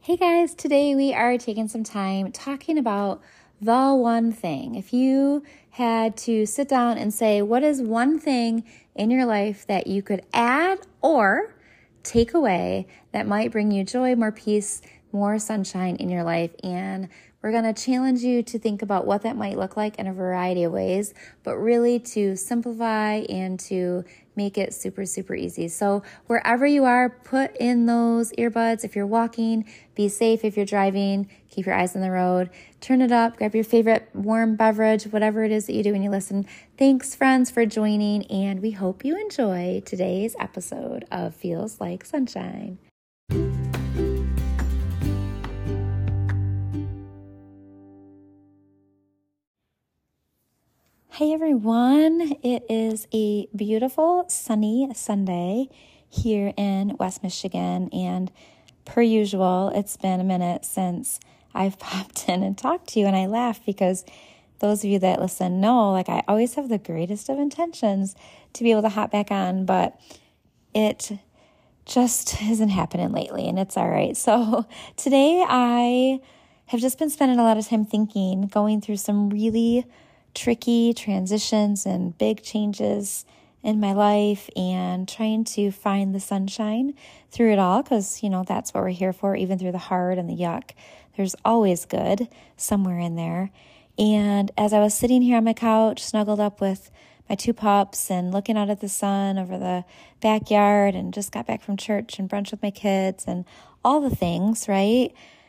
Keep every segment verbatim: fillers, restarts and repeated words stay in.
Hey guys, today we are taking some time talking about the one thing. If you had to sit down and say, what is one thing in your life that you could add or take away that might bring you joy, more peace, more sunshine in your life? And we're going to challenge you to think about what that might look like in a variety of ways, but really to simplify and to make it super, super easy. So wherever you are, put in those earbuds. If you're walking, be safe. If you're driving, keep your eyes on the road. Turn it up, grab your favorite warm beverage, whatever it is that you do when you listen. Thanks, friends, for joining, and we hope you enjoy today's episode of Feels Like Sunshine. Hey everyone, it is a beautiful sunny Sunday here in West Michigan, and per usual, it's been a minute since I've popped in and talked to you, and I laugh because those of you that listen know, like I always have the greatest of intentions to be able to hop back on, but it just isn't happening lately, and it's all right. So today I have just been spending a lot of time thinking, going through some really tricky transitions and big changes in my life and trying to find the sunshine through it all, because, you know, that's what we're here for. Even through the hard and the yuck, there's always good somewhere in there. And as I was sitting here on my couch, snuggled up with my two pups and looking out at the sun over the backyard, and just got back from church and brunch with my kids and all the things, right?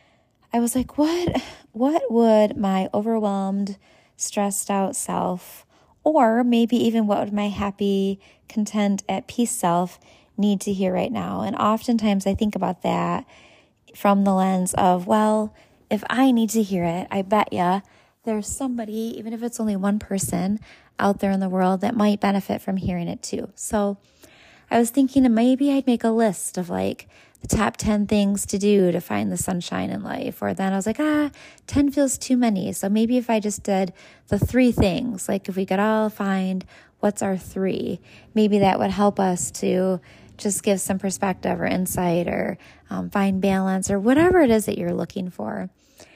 I was like, what, what would my overwhelmed, stressed out self, or maybe even what would my happy, content, at peace self need to hear right now? And oftentimes I think about that from the lens of, well, if I need to hear it, I bet ya there's somebody, even if it's only one person out there in the world, that might benefit from hearing it too. So I was thinking maybe I'd make a list of like the top ten things to do to find the sunshine in life. Or then I was like, ah, ten feels too many. So maybe if I just did the three things, like if we could all find what's our three, maybe that would help us to just give some perspective or insight, or um, find balance, or whatever it is that you're looking for.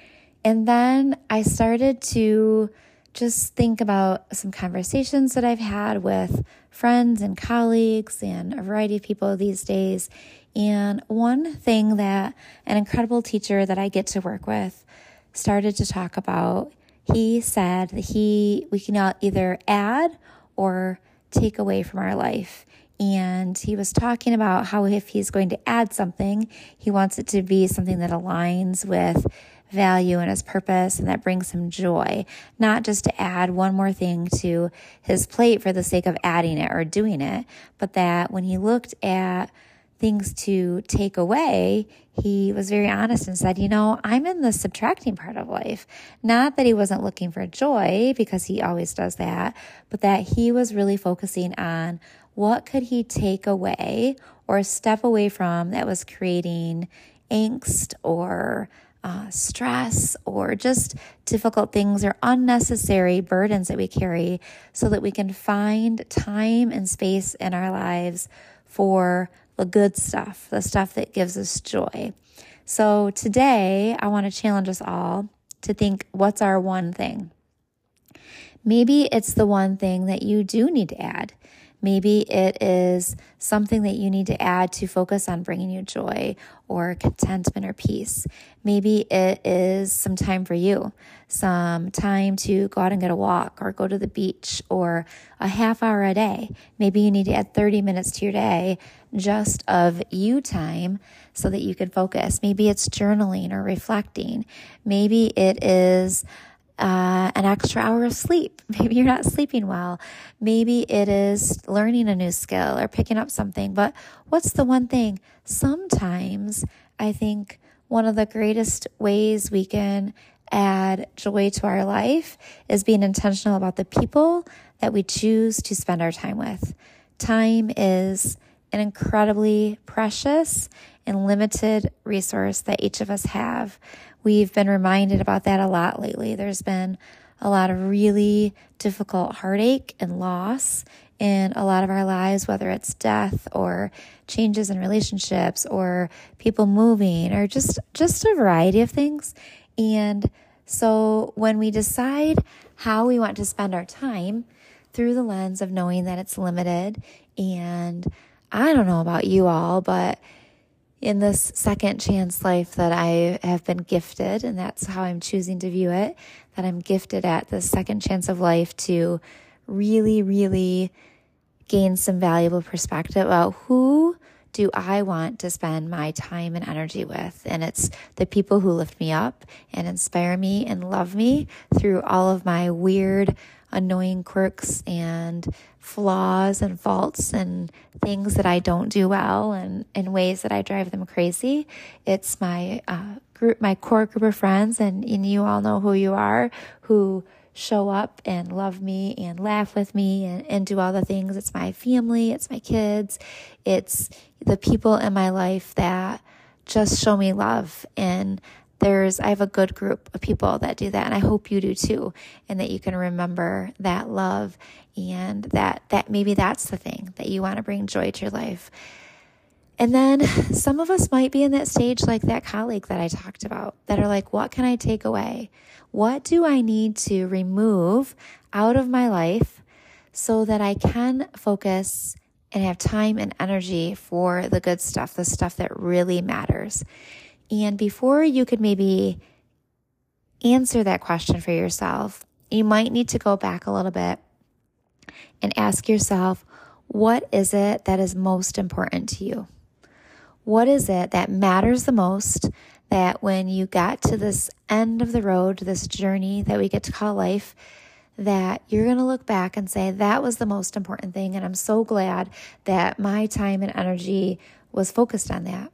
And then I started to just think about some conversations that I've had with friends and colleagues and a variety of people these days. And one thing that an incredible teacher that I get to work with started to talk about, he said that he we can either add or take away from our life. And he was talking about how if he's going to add something, he wants it to be something that aligns with value and his purpose, and that brings him joy, not just to add one more thing to his plate for the sake of adding it or doing it, but that when he looked at things to take away, he was very honest and said, you know, I'm in the subtracting part of life. Not that he wasn't looking for joy, because he always does that, but that he was really focusing on what could he take away or step away from that was creating angst or Uh, stress or just difficult things or unnecessary burdens that we carry, so that we can find time and space in our lives for the good stuff, the stuff that gives us joy. So today I want to challenge us all to think, what's our one thing? Maybe it's the one thing that you do need to add. Maybe it is something that you need to add to focus on bringing you joy or contentment or peace. Maybe it is some time for you, some time to go out and get a walk or go to the beach, or a half hour a day. Maybe you need to add thirty minutes to your day just of you time so that you can focus. Maybe it's journaling or reflecting. Maybe it is Uh, an extra hour of sleep. Maybe you're not sleeping well. Maybe it is learning a new skill or picking up something. But what's the one thing? Sometimes I think one of the greatest ways we can add joy to our life is being intentional about the people that we choose to spend our time with. Time is an incredibly precious and limited resource that each of us have. We've been reminded about that a lot lately. There's been a lot of really difficult heartache and loss in a lot of our lives, whether it's death or changes in relationships or people moving or just, just a variety of things. And so when we decide how we want to spend our time through the lens of knowing that it's limited, and I don't know about you all, but in this second chance life that I have been gifted, and that's how I'm choosing to view it, that I'm gifted at the second chance of life to really, really gain some valuable perspective about who do I want to spend my time and energy with. And it's the people who lift me up and inspire me and love me through all of my weird, annoying quirks and flaws and faults and things that I don't do well and in ways that I drive them crazy. It's my uh, group, my core group of friends, and, and you all know who you are, who show up and love me and laugh with me and, and do all the things. It's my family, it's my kids, it's the people in my life that just show me love. And There's, I have a good group of people that do that, and I hope you do too, and that you can remember that love, and that, that maybe that's the thing that you want to bring joy to your life. And then some of us might be in that stage like that colleague that I talked about, that are like, what can I take away? What do I need to remove out of my life so that I can focus and have time and energy for the good stuff, the stuff that really matters? And before you could maybe answer that question for yourself, you might need to go back a little bit and ask yourself, what is it that is most important to you? What is it that matters the most, that when you got to this end of the road, this journey that we get to call life, that you're going to look back and say, that was the most important thing, and I'm so glad that my time and energy was focused on that.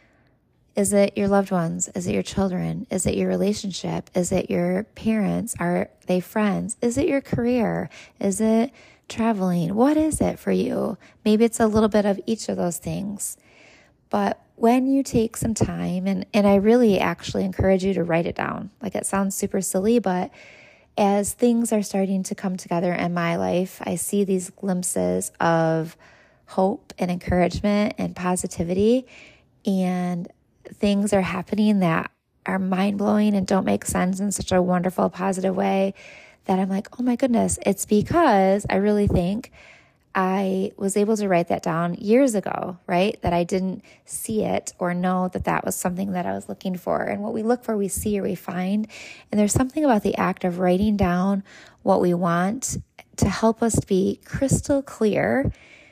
Is it your loved ones? Is it your children? Is it your relationship? Is it your parents? Are they friends? Is it your career? Is it traveling? What is it for you? Maybe it's a little bit of each of those things. But when you take some time, and, and I really actually encourage you to write it down. Like, it sounds super silly, but as things are starting to come together in my life, I see these glimpses of hope and encouragement and positivity, and things are happening that are mind-blowing and don't make sense in such a wonderful, positive way that I'm like, oh my goodness, it's because I really think I was able to write that down years ago, right? That I didn't see it or know that that was something that I was looking for. And what we look for, we see or we find. And there's something about the act of writing down what we want to help us be crystal clear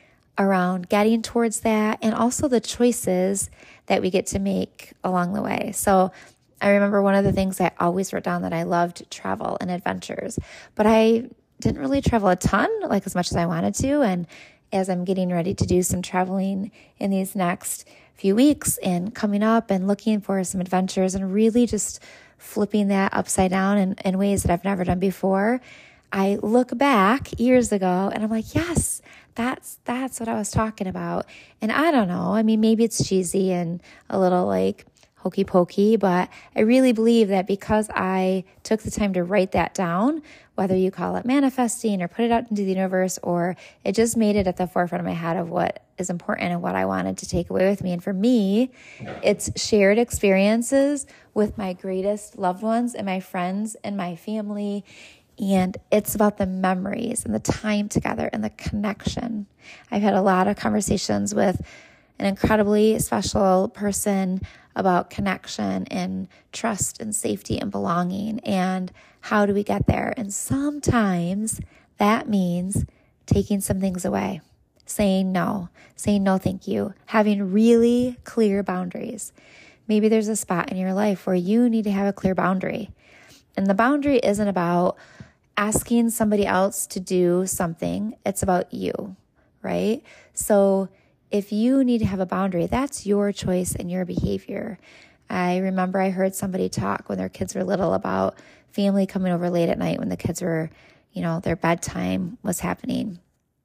around getting towards that, and also the choices that we get to make along the way. So I remember one of the things I always wrote down, that I loved travel and adventures, but I didn't really travel a ton, like as much as I wanted to. And as I'm getting ready to do some traveling in these next few weeks and coming up and looking for some adventures and really just flipping that upside down in, in ways that I've never done before, I look back years ago and I'm like, yes, that's that's what I was talking about. And I don't know, I mean, maybe it's cheesy and a little like hokey pokey, but I really believe that because I took the time to write that down, whether you call it manifesting or put it out into the universe, or it just made it at the forefront of my head of what is important and what I wanted to take away with me. And for me, it's shared experiences with my greatest loved ones and my friends and my family. And it's about the memories and the time together and the connection. I've had a lot of conversations with an incredibly special person about connection and trust and safety and belonging, and how do we get there? And sometimes that means taking some things away, saying no, saying no thank you, having really clear boundaries. Maybe there's a spot in your life where you need to have a clear boundary. And the boundary isn't about asking somebody else to do something. It's about you, right? So if you need to have a boundary, that's your choice and your behavior. I remember I heard somebody talk when their kids were little about family coming over late at night when the kids were, you know, their bedtime was happening.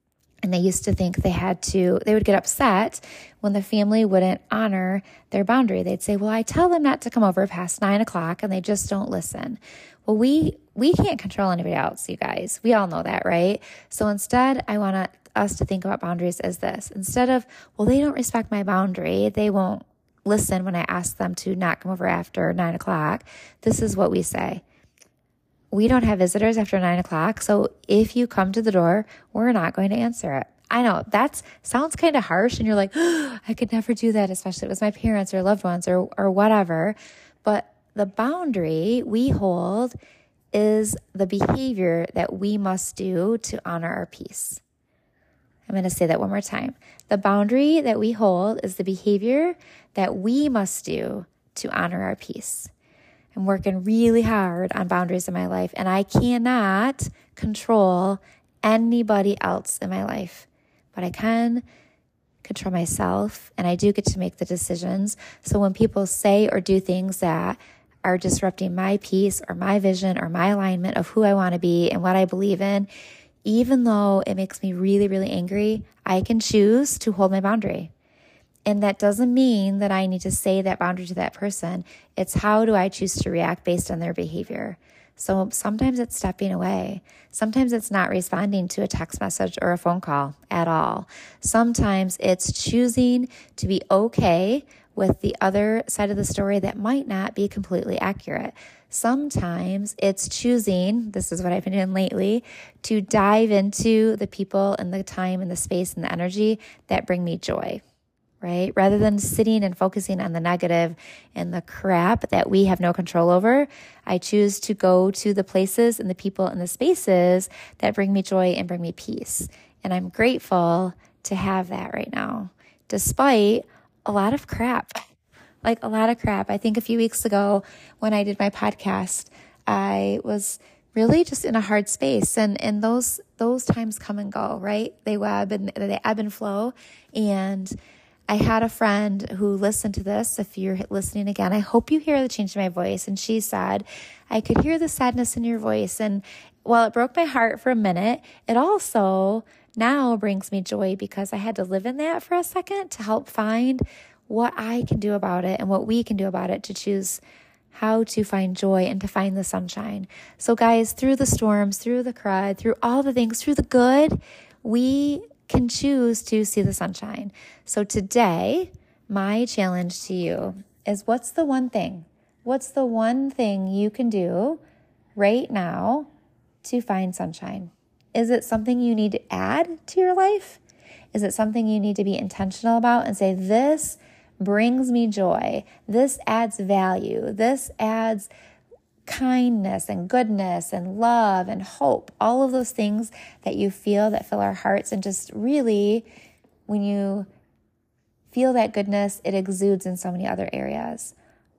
And they used to think they had to, they would get upset when the family wouldn't honor their boundary. They'd say, well, I tell them not to come over past nine o'clock and they just don't listen. Well, we, we can't control anybody else, you guys. We all know that, right? So instead, I want to, us to think about boundaries as this. Instead of, well, they don't respect my boundary, they won't listen when I ask them to not come over after nine o'clock. This is what we say. We don't have visitors after nine o'clock. So if you come to the door, we're not going to answer it. I know that sounds kind of harsh and you're like, oh, I could never do that, especially if it was my parents or loved ones or, or whatever. But the boundary we hold is the behavior that we must do to honor our peace. I'm going to say that one more time. The boundary that we hold is the behavior that we must do to honor our peace. I'm working really hard on boundaries in my life, and I cannot control anybody else in my life, but I can control myself, and I do get to make the decisions. So when people say or do things that are disrupting my peace or my vision or my alignment of who I want to be and what I believe in, even though it makes me really, really angry, I can choose to hold my boundary. And that doesn't mean that I need to say that boundary to that person. It's how do I choose to react based on their behavior. So sometimes it's stepping away. Sometimes it's not responding to a text message or a phone call at all. Sometimes it's choosing to be okay with the other side of the story that might not be completely accurate. Sometimes it's choosing, this is what I've been doing lately, to dive into the people and the time and the space and the energy that bring me joy. Right? Rather than sitting and focusing on the negative and the crap that we have no control over, I choose to go to the places and the people and the spaces that bring me joy and bring me peace. And I'm grateful to have that right now, despite a lot of crap, like a lot of crap. I think a few weeks ago when I did my podcast, I was really just in a hard space, and, and those, those times come and go, right? They ebb and they ebb and flow. And I had a friend who listened to this. If you're listening again, I hope you hear the change in my voice. And she said, I could hear the sadness in your voice. And while it broke my heart for a minute, it also now brings me joy because I had to live in that for a second to help find what I can do about it and what we can do about it to choose how to find joy and to find the sunshine. So guys, through the storms, through the crud, through all the things, through the good, we can choose to see the sunshine. So today, my challenge to you is what's the one thing? What's the one thing you can do right now to find sunshine? Is it something you need to add to your life? Is it something you need to be intentional about and say, this brings me joy. This adds value. This adds kindness and goodness and love and hope, all of those things that you feel that fill our hearts. And just really, when you feel that goodness, it exudes in so many other areas.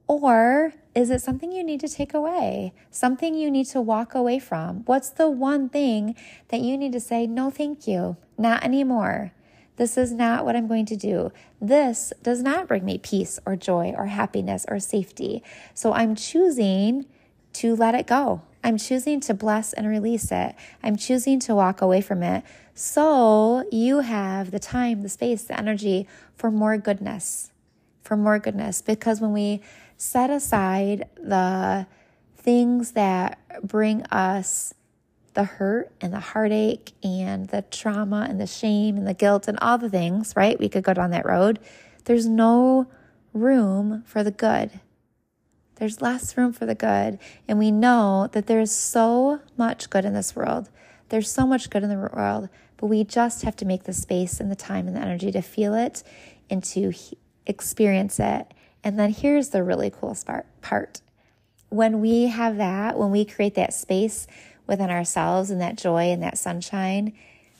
Or is it something you need to take away? Something you need to walk away from? What's the one thing that you need to say, no, thank you, not anymore? This is not what I'm going to do. This does not bring me peace or joy or happiness or safety. So I'm choosing to let it go. I'm choosing to bless and release it. I'm choosing to walk away from it. So you have the time, the space, the energy for more goodness, for more goodness. Because when we set aside the things that bring us the hurt and the heartache and the trauma and the shame and the guilt and all the things, right? We could go down that road. There's no room for the good. There's less room for the good. And we know that there's so much good in this world. There's so much good in the world, but we just have to make the space and the time and the energy to feel it and to experience it. And then here's the really cool part. When we have that, when we create that space within ourselves and that joy and that sunshine,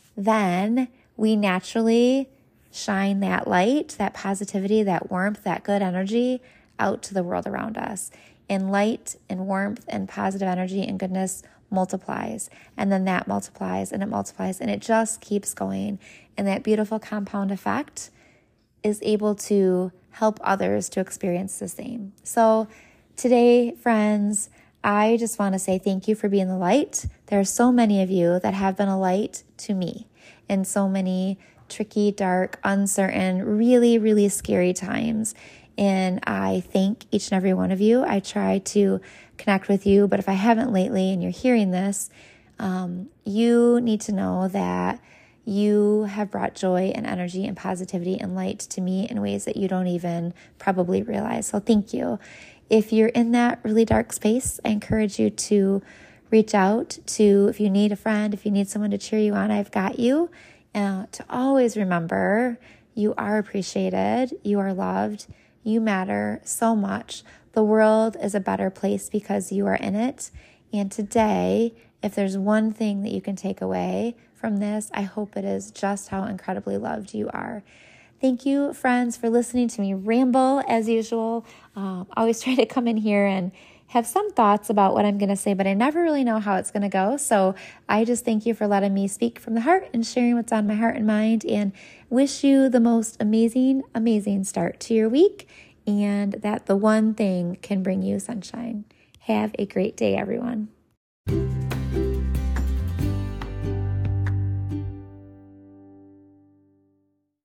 then we naturally shine that light, that positivity, that warmth, that good energy out to the world around us. And light and warmth and positive energy and goodness multiplies. And then that multiplies and it multiplies and it just keeps going. And that beautiful compound effect is able to help others to experience the same. So today, friends, I just want to say thank you for being the light. There are so many of you that have been a light to me. in so many tricky, dark, uncertain, really, really scary times. And I thank each and every one of you. I try to connect with you, but if I haven't lately and you're hearing this, um, you need to know that you have brought joy and energy and positivity and light to me in ways that you don't even probably realize. So thank you. If you're in that really dark space, I encourage you to reach out to, if you need a friend, if you need someone to cheer you on, I've got you. Uh, to always remember, you are appreciated, you are loved, you matter so much. The world is a better place because you are in it. And today, if there's one thing that you can take away from this, I hope it is just how incredibly loved you are. Thank you, friends, for listening to me ramble as usual. Um, I always try to come in here and have some thoughts about what I'm going to say, but I never really know how it's going to go. So I just thank you for letting me speak from the heart and sharing what's on my heart and mind, and wish you the most amazing, amazing start to your week, and that the one thing can bring you sunshine. Have a great day, everyone.